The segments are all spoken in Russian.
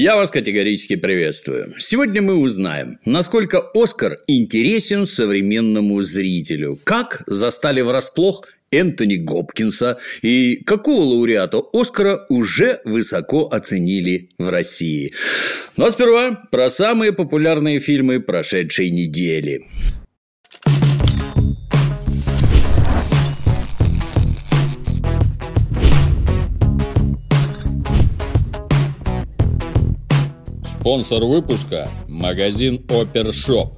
Я вас категорически приветствую. Сегодня мы узнаем, насколько «Оскар» интересен современному зрителю, как застали врасплох Энтони Гопкинса и какого лауреата «Оскара» уже высоко оценили в России. Но сперва про самые популярные фильмы прошедшей недели. Спонсор выпуска – магазин Опершоп.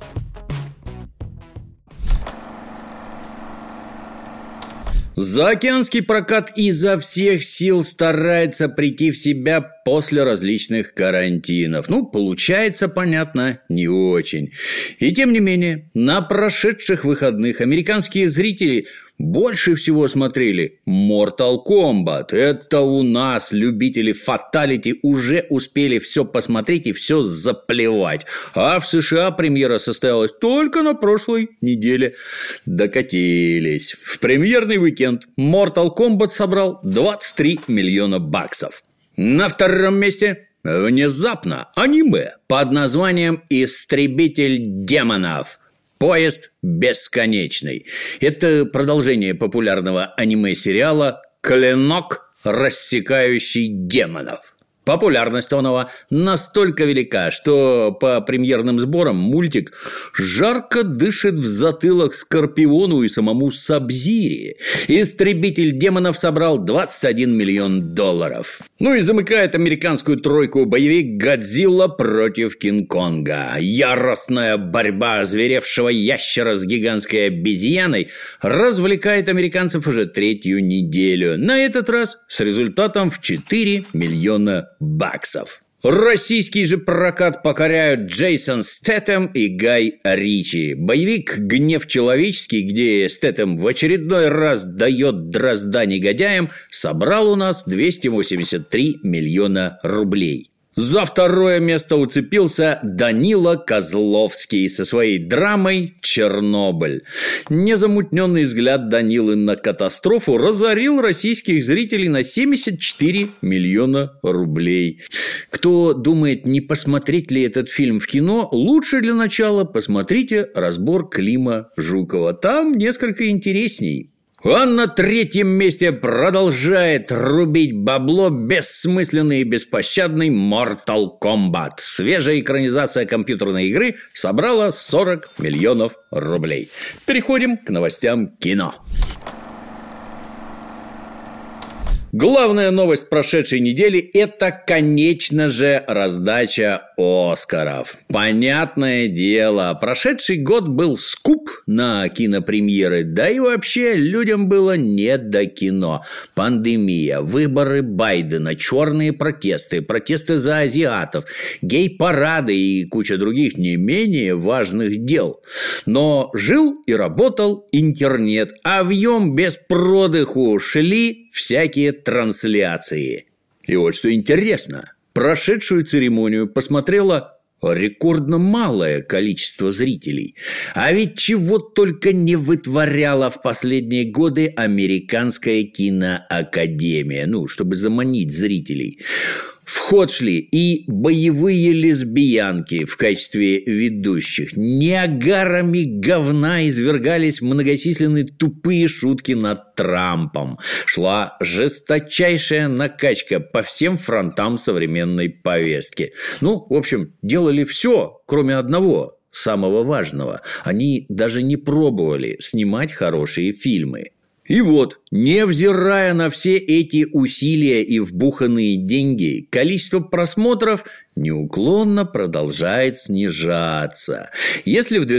Заокеанский прокат изо всех сил старается прийти в себя после различных карантинов. Получается, понятно, не очень. И тем не менее, на прошедших выходных американские зрители больше всего смотрели Mortal Kombat. Это у нас любители фаталити уже успели все посмотреть и все заплевать. А в США премьера состоялась только на прошлой неделе. Докатились. В премьерный уикенд Mortal Kombat собрал $23 миллиона. На втором месте внезапно аниме под названием «Истребитель демонов». Поезд бесконечный. Это продолжение популярного аниме-сериала «Клинок, рассекающий демонов». Популярность онова настолько велика, что по премьерным сборам мультик жарко дышит в затылок Скорпиону и самому Саб-Зири. «Истребитель демонов» собрал $21 миллион. И замыкает американскую тройку боевик «Годзилла против Кинг-Конга». Яростная борьба озверевшего ящера с гигантской обезьяной развлекает американцев уже третью неделю. На этот раз с результатом в $4 миллиона. Российский же прокат покоряют Джейсон Стэтхэм и Гай Ричи. Боевик «Гнев человеческий», где Стэтхэм в очередной раз дает дрозда негодяям, собрал у нас $283 миллиона. За второе место уцепился Данила Козловский со своей драмой «Чернобыль». Незамутненный взгляд Данилы на катастрофу разорил российских зрителей на $74 миллиона. Кто думает, не посмотреть ли этот фильм в кино, лучше для начала посмотрите разбор Клима Жукова. Там несколько интересней. А на третьем месте продолжает рубить бабло бессмысленный и беспощадный Mortal Kombat. Свежая экранизация компьютерной игры собрала $40 миллионов. Переходим к новостям кино. Главная новость прошедшей недели – это, конечно же, раздача «Оскаров». Понятное дело, прошедший год был скуп на кинопремьеры, да и вообще людям было не до кино. Пандемия, выборы Байдена, черные протесты, протесты за азиатов, гей-парады и куча других не менее важных дел. Но жил и работал интернет, а в нем без продыху шли всякие трансляции. И вот что интересно, прошедшую церемонию посмотрело рекордно малое количество зрителей. А ведь чего только не вытворяла в последние годы Американская киноакадемия, чтобы заманить зрителей. В ход шли и боевые лесбиянки в качестве ведущих. Ниагарами говна извергались многочисленные тупые шутки над Трампом. Шла жесточайшая накачка по всем фронтам современной повестки. В общем, делали все, кроме одного, самого важного. Они даже не пробовали снимать хорошие фильмы. И вот, невзирая на все эти усилия и вбуханные деньги, количество просмотров неуклонно продолжает снижаться. Если в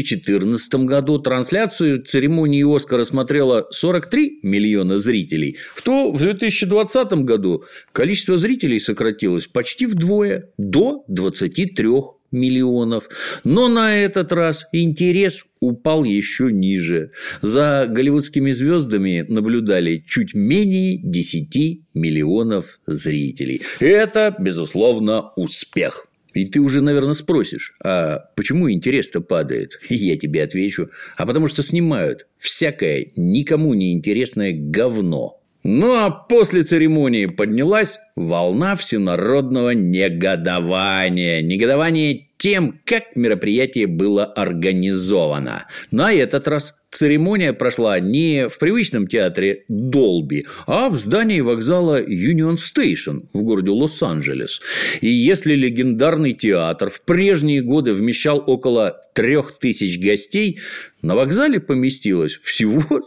2014 году трансляцию церемонии «Оскара» смотрело 43 миллиона зрителей, то в 2020 году количество зрителей сократилось почти вдвое, до 23 миллионов. Но на этот раз интерес упал еще ниже. За голливудскими звездами наблюдали чуть менее 10 миллионов зрителей. Это, безусловно, успех. И ты уже, наверное, спросишь, а почему интерес-то падает? Я тебе отвечу, а потому что снимают всякое никому не интересное говно. Ну а после церемонии поднялась волна всенародного негодования. Негодование тем, как мероприятие было организовано. На этот раз церемония прошла не в привычном театре Долби, а в здании вокзала Юнион Стейшн в городе Лос-Анджелес. И если легендарный театр в прежние годы вмещал около 3000 гостей, на вокзале поместилось всего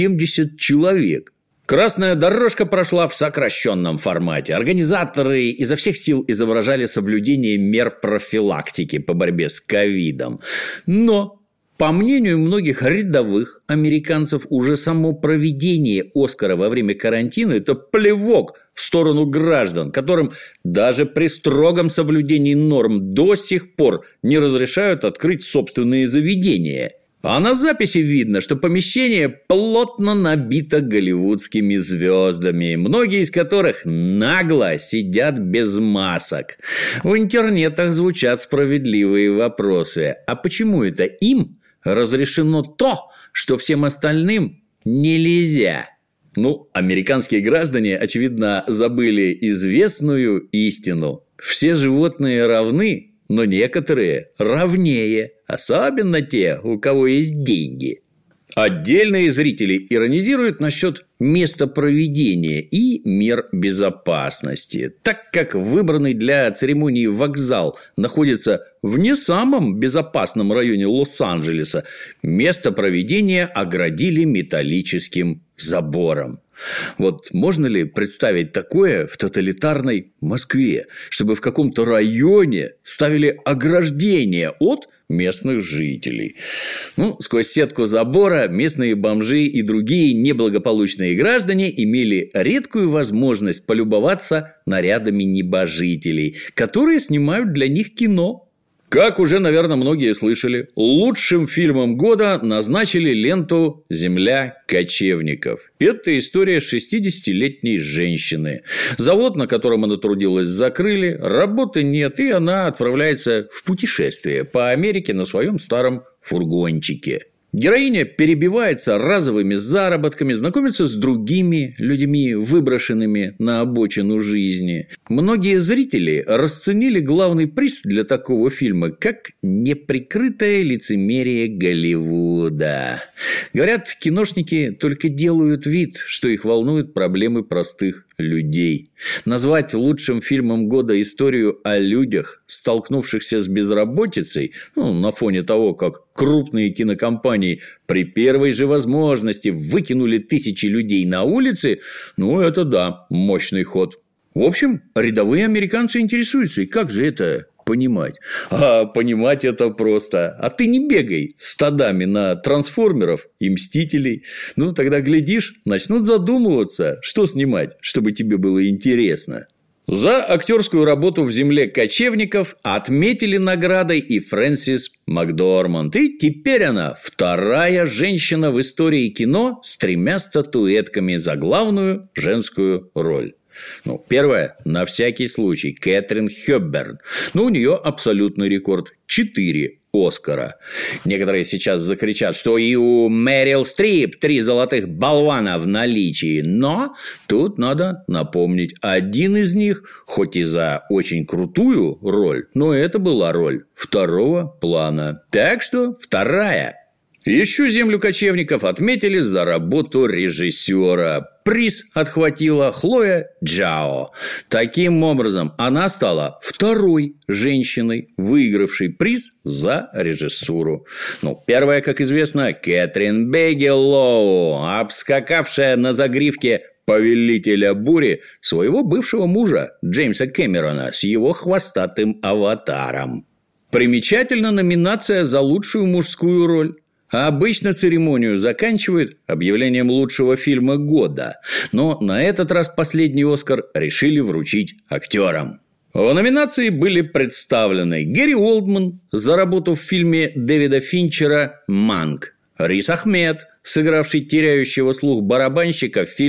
170 человек. Красная дорожка прошла в сокращенном формате. Организаторы изо всех сил изображали соблюдение мер профилактики по борьбе с ковидом. Но, по мнению многих рядовых американцев, уже само проведение «Оскара» во время карантина – это плевок в сторону граждан, которым даже при строгом соблюдении норм до сих пор не разрешают открыть собственные заведения. А на записи видно, что помещение плотно набито голливудскими звездами, многие из которых нагло сидят без масок. В интернетах звучат справедливые вопросы. А почему это им разрешено то, что всем остальным нельзя? Ну, американские граждане, очевидно, забыли известную истину. Все животные равны, но некоторые равнее, особенно те, у кого есть деньги. Отдельные зрители иронизируют насчет места проведения и мер безопасности. Так как выбранный для церемонии вокзал находится в не самом безопасном районе Лос-Анджелеса, место проведения оградили металлическим забором. Вот можно ли представить такое в тоталитарной Москве, чтобы в каком-то районе ставили ограждение от местных жителей? Ну, сквозь сетку забора местные бомжи и другие неблагополучные граждане имели редкую возможность полюбоваться нарядами небожителей, которые снимают для них кино. Как уже, наверное, многие слышали, лучшим фильмом года назначили ленту «Земля кочевников». Это история 60-летней женщины. Завод, на котором она трудилась, закрыли, работы нет, и она отправляется в путешествие по Америке на своем старом фургончике. Героиня перебивается разовыми заработками, знакомится с другими людьми, выброшенными на обочину жизни. Многие зрители расценили главный приз для такого фильма как неприкрытое лицемерие Голливуда. Говорят, киношники только делают вид, что их волнуют проблемы простых людей. Назвать лучшим фильмом года историю о людях, столкнувшихся с безработицей, на фоне того, как крупные кинокомпании при первой же возможности выкинули тысячи людей на улицы, это да, мощный ход. В общем, рядовые американцы интересуются, и как же это понимать? А понимать это просто. А ты не бегай стадами на трансформеров и мстителей. Тогда, глядишь, начнут задумываться, что снимать, чтобы тебе было интересно. За актерскую работу в «Земле кочевников» отметили наградой и Фрэнсис Макдорманд. И теперь она вторая женщина в истории кино с 3 статуэтками за главную женскую роль. Первая, на всякий случай, Кэтрин Хёпберн. У нее абсолютный рекорд – 4 Оскара. Некоторые сейчас закричат, что и у Мэрил Стрип 3 золотых болвана в наличии. Но тут надо напомнить, один из них, хоть и за очень крутую роль, но это была роль второго плана. Так что вторая. Еще «Землю кочевников» отметили за работу режиссера. Приз отхватила Хлоя Джао. Таким образом, она стала второй женщиной, выигравшей приз за режиссуру. Первая, как известно, Кэтрин Бигелоу, обскакавшая на загривке повелителя бури своего бывшего мужа Джеймса Кэмерона с его хвостатым аватаром. Примечательна номинация за лучшую мужскую роль. А обычно церемонию заканчивают объявлением лучшего фильма года. Но на этот раз последний «Оскар» решили вручить актерам. В номинации были представлены Гэри Олдман за работу в фильме Дэвида Финчера «Манк», Риз Ахмед, сыгравший теряющего слух барабанщика в фильме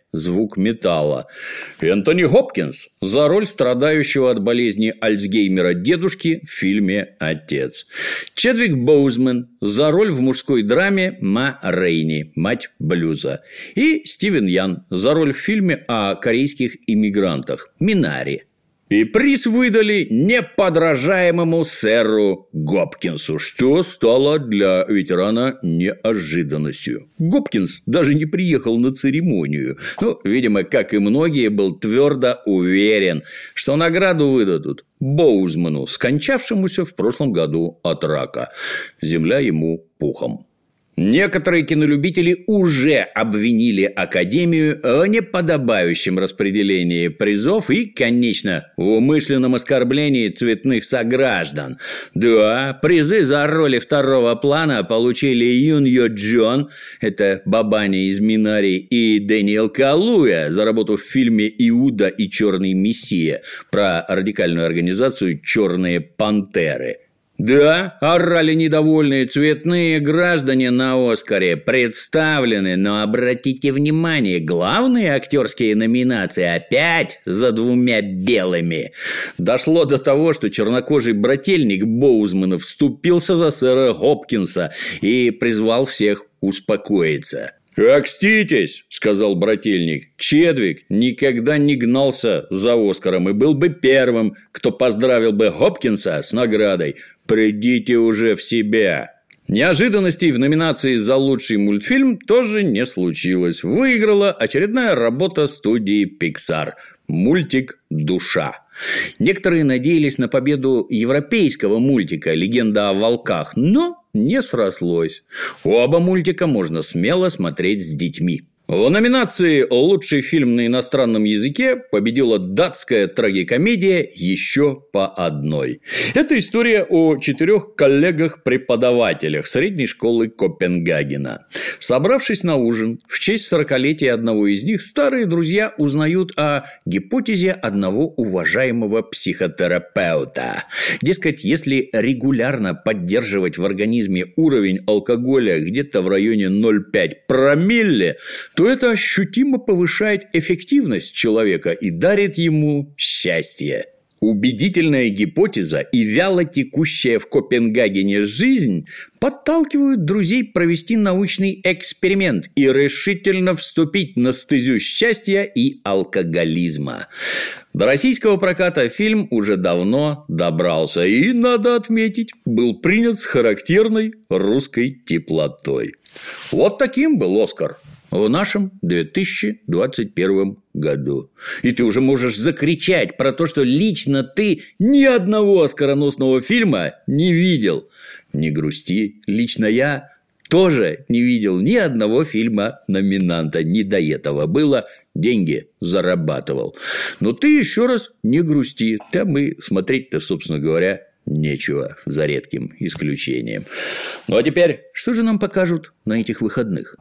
«Звук металла». Энтони Хопкинс за роль страдающего от болезни Альцгеймера дедушки в фильме «Отец». Чедвик Боузман за роль в мужской драме Ма Рейни, мать блюза. И Стивен Ян за роль в фильме о корейских иммигрантах «Минари». И приз выдали неподражаемому сэру Гопкинсу, что стало для ветерана неожиданностью. Гопкинс даже не приехал на церемонию. Видимо, как и многие, был твердо уверен, что награду выдадут Боузману, скончавшемуся в прошлом году от рака. Земля ему пухом. Некоторые кинолюбители уже обвинили Академию в неподобающем распределении призов и, конечно, в умышленном оскорблении цветных сограждан. Да, призы за роли второго плана получили Юн Йо Джон, это Бабаня из «Минари», и Дэниел Калуя за работу в фильме «Иуда и черный мессия» про радикальную организацию «Черные пантеры». Да, орали недовольные цветные граждане на «Оскаре» представлены, но обратите внимание, главные актерские номинации опять за двумя белыми. Дошло до того, что чернокожий брательник Боузмана вступился за сэра Хопкинса и призвал всех успокоиться. «Окститесь», – сказал брательник. «Чедвик никогда не гнался за Оскаром и был бы первым, кто поздравил бы Хопкинса с наградой. Придите уже в себя». Неожиданностей в номинации за лучший мультфильм тоже не случилось. Выиграла очередная работа студии Pixar – мультик «Душа». Некоторые надеялись на победу европейского мультика «Легенда о волках», но не срослось. Оба мультика можно смело смотреть с детьми. В номинации «Лучший фильм на иностранном языке» победила датская трагикомедия «Еще по одной». Это история о 4 коллегах-преподавателях средней школы Копенгагена. Собравшись на ужин в честь 40-летия одного из них, старые друзья узнают о гипотезе одного уважаемого психотерапевта. Дескать, если регулярно поддерживать в организме уровень алкоголя где-то в районе 0,5 промилле, то это ощутимо повышает эффективность человека и дарит ему счастье. Убедительная гипотеза и вяло текущая в Копенгагене жизнь подталкивают друзей провести научный эксперимент и решительно вступить на стезю счастья и алкоголизма. До российского проката фильм уже давно добрался и, надо отметить, был принят с характерной русской теплотой. Вот таким был «Оскар» в нашем 2021 году. И ты уже можешь закричать про то, что лично ты ни одного оскароносного фильма не видел. Не грусти, лично я тоже не видел ни одного фильма-номинанта. Не до этого было, деньги зарабатывал. Но ты еще раз не грусти, там и смотреть-то, собственно говоря, нечего, за редким исключением. Ну а теперь, что же нам покажут на этих выходных?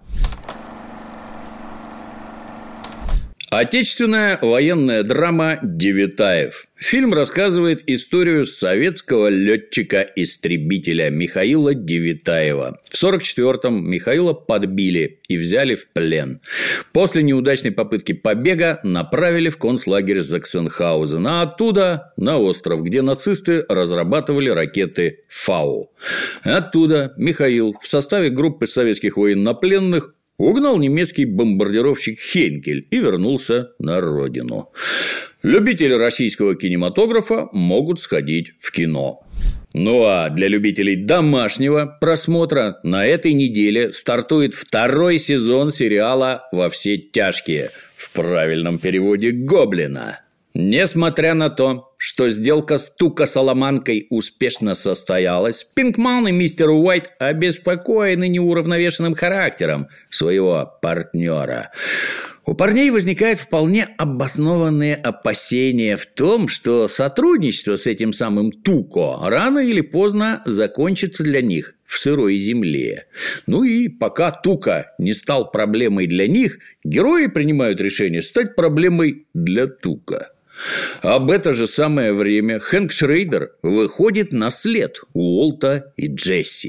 Отечественная военная драма «Девятаев». Фильм рассказывает историю советского летчика-истребителя Михаила Девятаева. В 1944-м Михаила подбили и взяли в плен. После неудачной попытки побега направили в концлагерь Заксенхаузен, а оттуда на остров, где нацисты разрабатывали ракеты «Фау». Оттуда Михаил в составе группы советских военнопленных угнал немецкий бомбардировщик «Хейнкель» и вернулся на родину. Любители российского кинематографа могут сходить в кино. Ну а для любителей домашнего просмотра на этой неделе стартует 2-й сезон сериала «Во все тяжкие», в правильном переводе «Гоблина». Несмотря на то, что сделка с Тука-Соломанкой успешно состоялась, Пинкман и мистер Уайт обеспокоены неуравновешенным характером своего партнера. У парней возникают вполне обоснованные опасения в том, что сотрудничество с этим самым Туко рано или поздно закончится для них в сырой земле. Ну и пока Тука не стал проблемой для них, герои принимают решение стать проблемой для Тука. Об это же самое время Хэнк Шрейдер выходит на след Уолта и Джесси.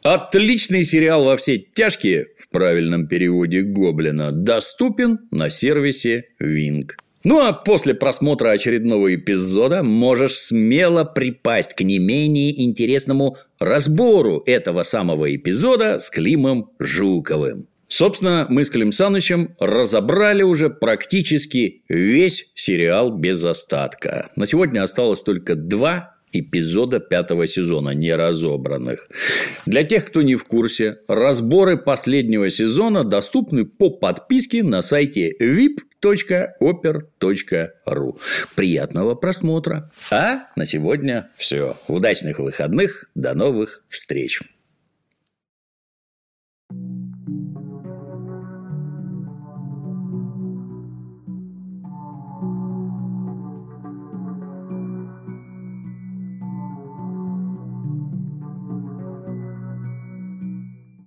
Отличный сериал «Во все тяжкие» в правильном переводе Гоблина доступен на сервисе Wink. Ну а после просмотра очередного эпизода можешь смело припасть к не менее интересному разбору этого самого эпизода с Климом Жуковым. Собственно, мы с Клим Санычем разобрали уже практически весь сериал без остатка. На сегодня осталось только 2 эпизода 5-го сезона, не разобранных. Для тех, кто не в курсе, разборы последнего сезона доступны по подписке на сайте vip.oper.ru. Приятного просмотра. А на сегодня все. Удачных выходных. До новых встреч.